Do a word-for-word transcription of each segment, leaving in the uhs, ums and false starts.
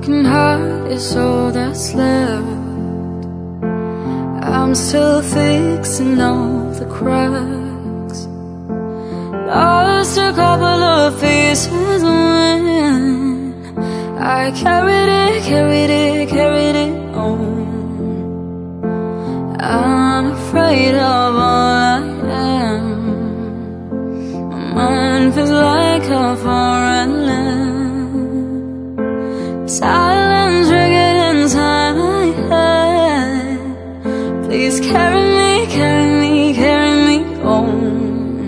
broken heart is all that's left. I'm still fixing all the cracks. Lost a couple of pieces when I carried it, carried it, carried it on. I'm afraid of all I am. My mind feels like a foreign land. Silence ringing inside my head. Please carry me, carry me, carry me on.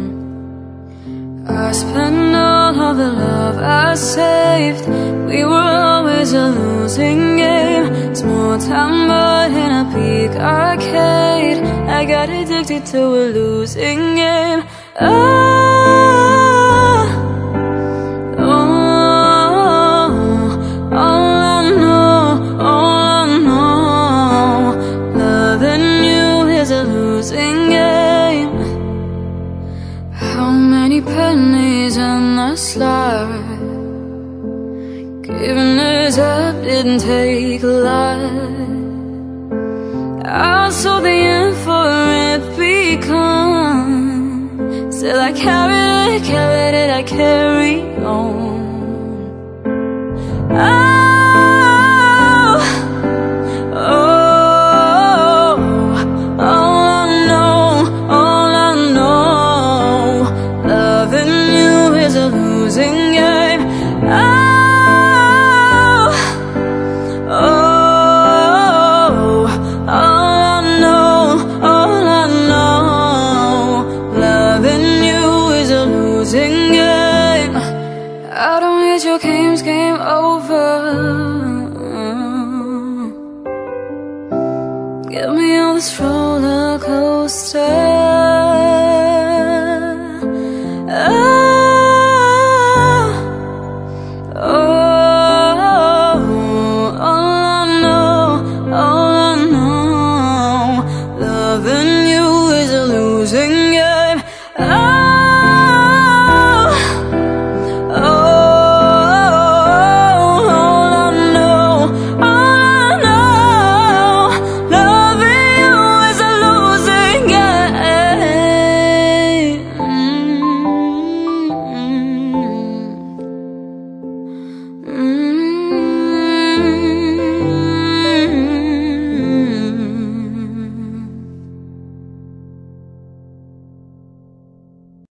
I spent all of the love I saved. We were always a losing game. Small town but in a big arcade. I got addicted to a losing game. Oh, oh, all I know, all I know, loving you is a losing game. How many pennies on the slide? Giving it up didn't take a lot. I saw the end for it become. Still I carried it, carried it, I carry on. I